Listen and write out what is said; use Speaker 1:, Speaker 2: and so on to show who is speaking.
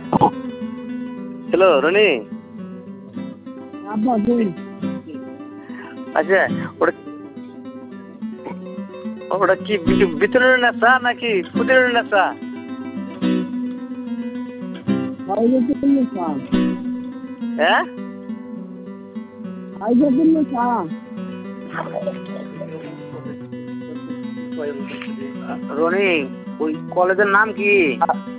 Speaker 1: Hello Roni. আচ্ছা, ওটা ওটা কি বিতরণের নেশা নাকি ক্ষুদিরানের নেশা? হ্যাঁ রনি, ওই কলেজের নাম কি?